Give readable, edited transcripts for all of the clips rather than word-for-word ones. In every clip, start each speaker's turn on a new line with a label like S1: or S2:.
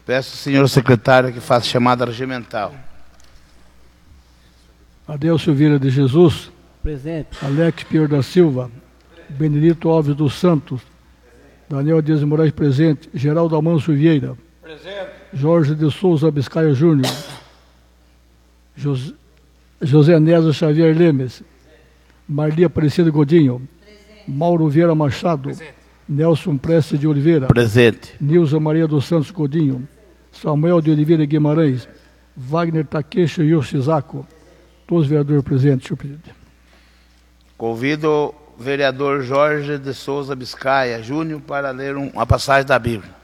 S1: Peço ao senhor secretário que faça chamada regimental.
S2: Adelcio Vieira de Jesus.
S3: Presente.
S2: Alex Pinheiro da Silva. Benedito Alves dos Santos. Daniel Dias de Moraes, presente. Geraldo Amanso Vieira.
S4: Presente.
S2: Jorge de Souza Biscaia Júnior. José Nésio Xavier Lemes. Marli Aparecida Godinho. Presente. Mauro Vieira Machado.
S4: Presente.
S2: Nelson Prestes de Oliveira.
S1: Presente.
S2: Nilza Maria dos Santos Godinho. Samuel de Oliveira Guimarães. Wagner Takeshi Yoshizako. Todos os vereadores presentes, senhor presidente.
S1: Convido o vereador Jorge de Souza Biscaia Júnior para ler uma passagem da Bíblia.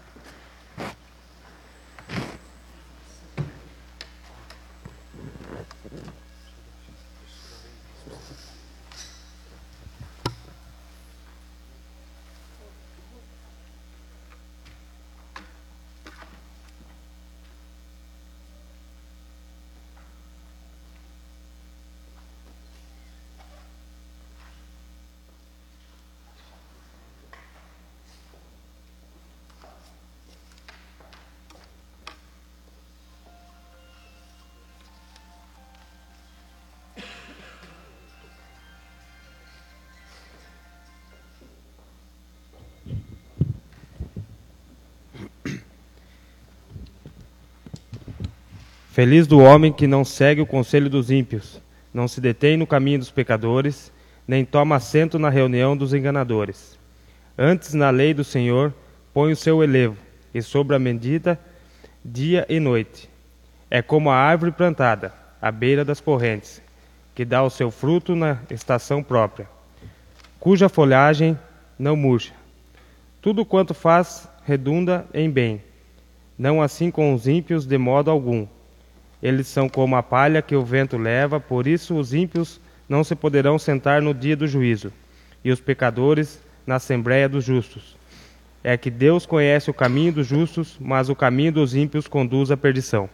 S5: Feliz do homem que não segue o conselho dos ímpios, não se detém no caminho dos pecadores, nem toma assento na reunião dos enganadores. Antes na lei do Senhor põe o seu elevo, e sobre a medida dia e noite. É como a árvore plantada à beira das correntes, que dá o seu fruto na estação própria, cuja folhagem não murcha. Tudo quanto faz redunda em bem. Não assim com os ímpios de modo algum. Eles são como a palha que o vento leva, por isso os ímpios não se poderão sentar no dia do juízo, e os pecadores na assembleia dos justos. É que Deus conhece o caminho dos justos, mas o caminho dos ímpios conduz à perdição.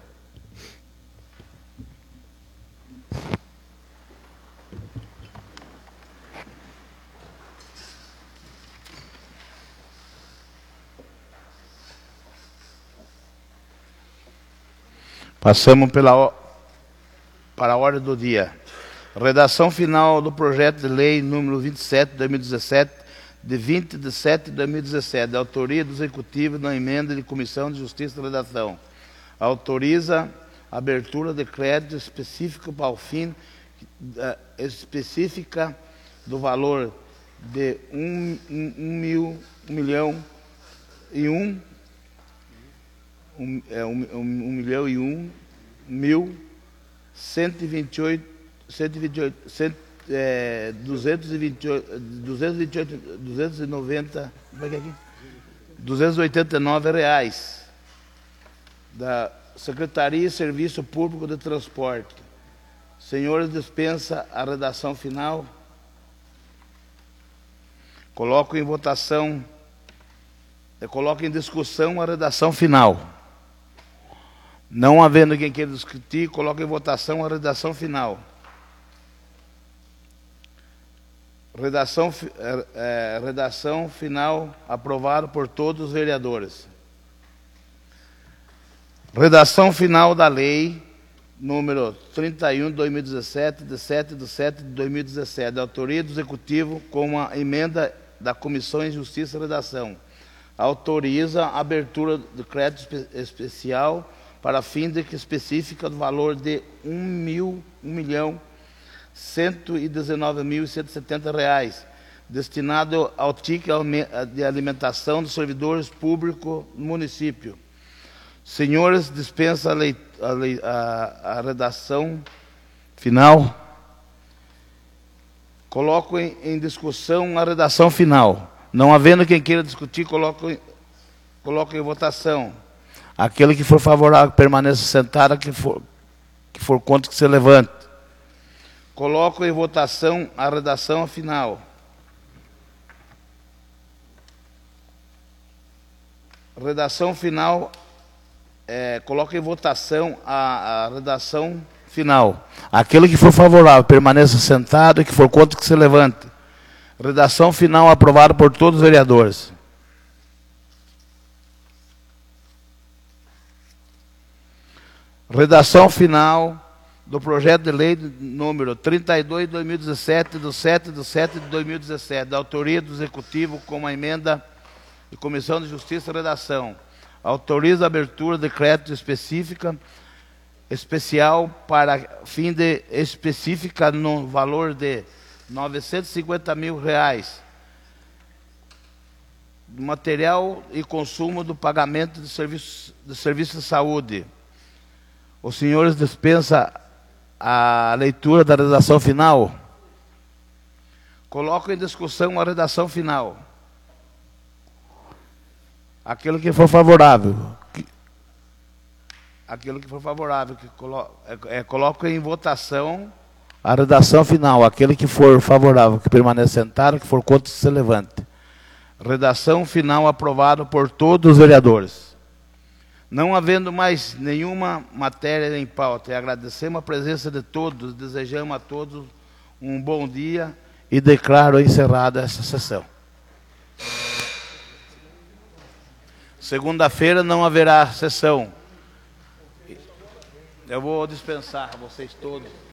S1: Passamos para a ordem do dia. Redação final do projeto de lei número 27 de 2017, de 20 de 7 de 2017, de autoria do Executivo na emenda de Comissão de Justiça e Redação. Autoriza a abertura de crédito específico para o fim específica do valor de 289 reais da Secretaria de Serviço Público de Transporte. Senhores, dispensa a redação final. Coloco em votação, coloco em discussão a redação final. Não havendo quem queira discutir, coloco em votação a redação final. Redação final aprovada por todos os vereadores. Redação final da lei número 31 de 2017, de 7 de 7 de 2017, da autoria do Executivo com a emenda da Comissão de Justiça e Redação. Autoriza a abertura de crédito especial para fim de que específica do valor de R$1.119.170, destinado ao ticket de alimentação dos servidores públicos do município. Senhores, dispensa a redação final. Coloco em discussão a redação final. Não havendo quem queira discutir, coloco em votação. Aquele que for favorável, permaneça sentado, que for contra, que se levante. Coloco em votação a redação final. Redação final, coloco em votação a redação final. Aquele que for favorável, permaneça sentado, e que for contra, que se levante. Redação final aprovada por todos os vereadores. Redação final do projeto de lei número 32 de 2017, do 7 de 7 de 2017, da autoria do Executivo com a emenda de Comissão de Justiça e Redação. Autoriza a abertura de crédito especial para fim de específica no valor de R$950 mil, material e consumo do pagamento de serviço de saúde. Os senhores dispensam a leitura da redação final? Coloco em discussão a redação final. Aquilo que for favorável. Coloco em votação a redação final. Aquele que for favorável, que permaneça sentado, que for contra, se levante. Redação final aprovada por todos os vereadores. Não havendo mais nenhuma matéria em pauta, e agradecemos a presença de todos, desejamos a todos um bom dia e declaro encerrada essa sessão. Segunda-feira não haverá sessão. Eu vou dispensar vocês todos.